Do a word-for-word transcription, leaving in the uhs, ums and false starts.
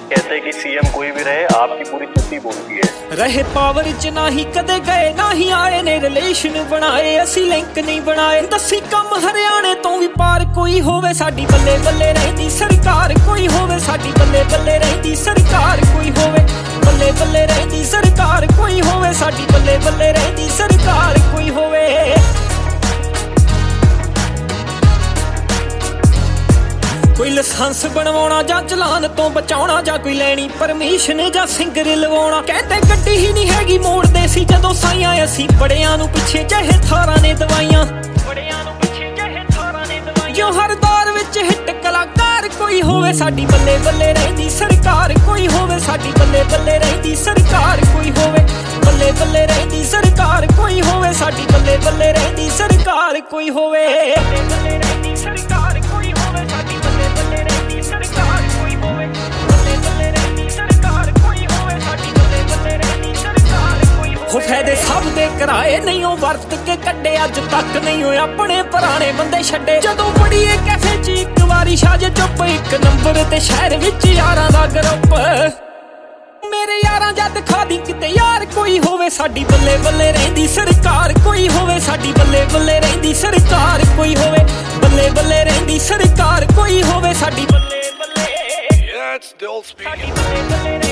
कहते कि सीएम कोई भी रहे आपकी पूरी चुप्पी बोलती है। रहे पावर च ना ही कदे गए ना ही आए ने रिलेशन बनाए असी लिंक नहीं बनाए दसी कम हरियाणे तो भी पार कोई होवे साडी बल्ले बल्ले रहंदी सरकार कोई होवे साडी बल्ले बल्ले रहंदी सरकार कोई होवे बल्ले बल्ले रहंदी सरकार कोई होवे साडी बल्ले बल्ले रहंदी सरकार कोई होवे। कोई लाइसेंस बनवाना जां चलान तो बचाउणा जां कोई लैनी परमिशन जां सिंगर लवाउणा कहते गड्डी ही नहीं हैगी मोड़दे सी जदों साइयां असीं बड़ियां नूं पिछे चाहे थारां ने दवाइयां बड़ियां नूं पिछे चाहे थारां ने दवाइयां जो हर दौर विच हिट कलाकार कोई होवे साडी बल्ले बल्ले रहंदी सरकार कोई होवे साडी बल्ले बल्ले रहंदी सरकार कोई होवे बल्ले बल्ले रहंदी सरकार कोई होवे साडी बल्ले बल्ले रहंदी सरकार कोई होवे बल्ले रहंदी सरकार कोई होवे साडी बल्ले बल्ले रहंदी सरकार कोई होवे बल्ले बल्ले रहंदी सरकार कोई होवे साडी बल्ले बल्ले रहंदी सरकार कोई होवे। हो फायदे सब दे कराए नहीं हो वरत के कड्डे अज तक नहीं हो अपने पुराने बंदे छड्डे जदों बड़ी ए कैफे च इक वारी शाज चुप एक नंबर ते शहर विच यारां दा ग्रुप मेरे यारां जद खा दी किते यार कोई होवे साडी बल्ले बल्ले रहंदी सरकार कोई होवे साडी बल्ले बल्ले रहंदी सरकार कोई होवे बल्ले बल्ले रहंदी सरकार कोई होवे साडी बल्ले बल्ले। Yeah, it's the old speed.